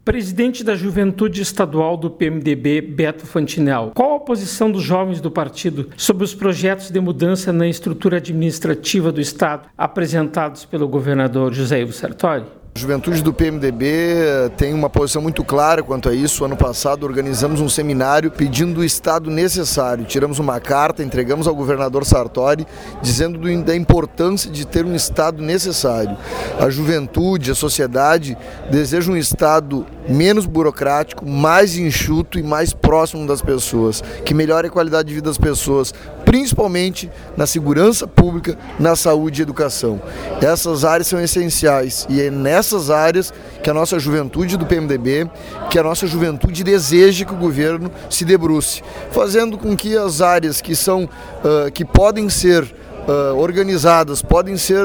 Presidente da Juventude Estadual do PMDB, Beto Fantinel, qual a posição dos jovens do partido sobre os projetos de mudança na estrutura administrativa do Estado apresentados pelo governador José Ivo Sartori? A juventude do PMDB tem uma posição muito clara quanto a isso. Ano passado organizamos um seminário pedindo o Estado necessário. Tiramos uma carta, entregamos ao governador Sartori, dizendo da importância de ter um Estado necessário. A juventude, a sociedade desejam um Estado menos burocrático, mais enxuto e mais próximo das pessoas, que melhore a qualidade de vida das pessoas, principalmente na segurança pública, na saúde e educação. Essas áreas são essenciais e é nessas áreas que a nossa juventude do PMDB, que a nossa juventude deseja que o governo se debruce, fazendo com que as áreas que podem ser organizadas, podem ser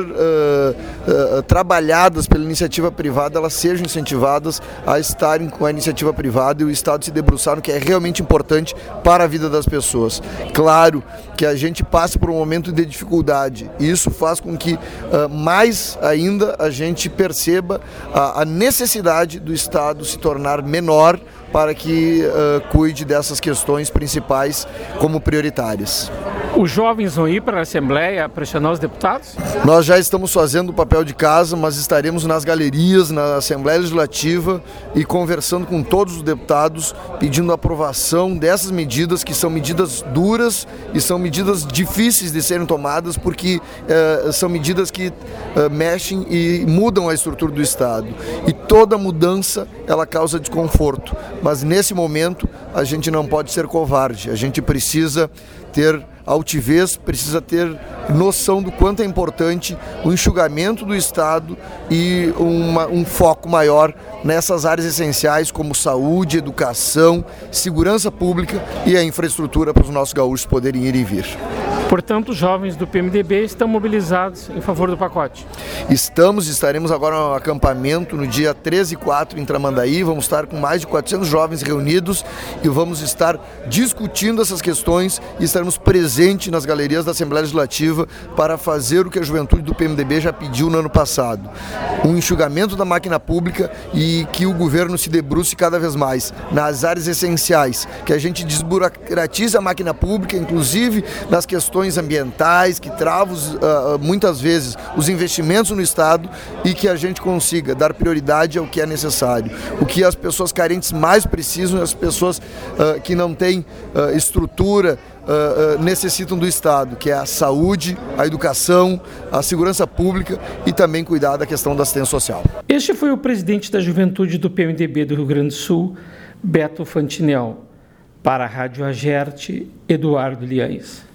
trabalhadas pela iniciativa privada, elas sejam incentivadas a estarem com a iniciativa privada e o Estado se debruçar no que é realmente importante para a vida das pessoas. Claro que a gente passe por um momento de dificuldade e isso faz com que mais ainda a gente perceba a necessidade do Estado se tornar menor para que cuide dessas questões principais como prioritárias. Os jovens vão ir para a Assembleia pressionar os deputados? Nós já estamos fazendo o papel de casa, mas estaremos nas galerias, na Assembleia Legislativa e conversando com todos os deputados, pedindo a aprovação dessas medidas, que são medidas duras e são medidas difíceis de serem tomadas, porque são medidas que mexem e mudam a estrutura do Estado. E toda mudança, ela causa desconforto, mas nesse momento a gente não pode ser covarde, a gente precisa ter altivez, precisa ter noção do quanto é importante o enxugamento do Estado e um foco maior nessas áreas essenciais como saúde, educação, segurança pública e a infraestrutura para os nossos gaúchos poderem ir e vir. Portanto, os jovens do PMDB estão mobilizados em favor do pacote. Estaremos agora no acampamento no dia 13 e 4 em Tramandaí, vamos estar com mais de 400 jovens reunidos e vamos estar discutindo essas questões e estaremos presentes nas galerias da Assembleia Legislativa para fazer o que a juventude do PMDB já pediu no ano passado. Um enxugamento da máquina pública e que o governo se debruce cada vez mais nas áreas essenciais, que a gente desburocratize a máquina pública, inclusive nas questões ambientais, que travam muitas vezes os investimentos no Estado e que a gente consiga dar prioridade ao que é necessário. O que as pessoas carentes mais precisam, as pessoas que não têm estrutura, necessitam do Estado, que é a saúde, a educação, a segurança pública e também cuidar da questão da assistência social. Este foi o presidente da Juventude do PMDB do Rio Grande do Sul, Beto Fantinel. Para a Rádio Agerte, Eduardo Liães.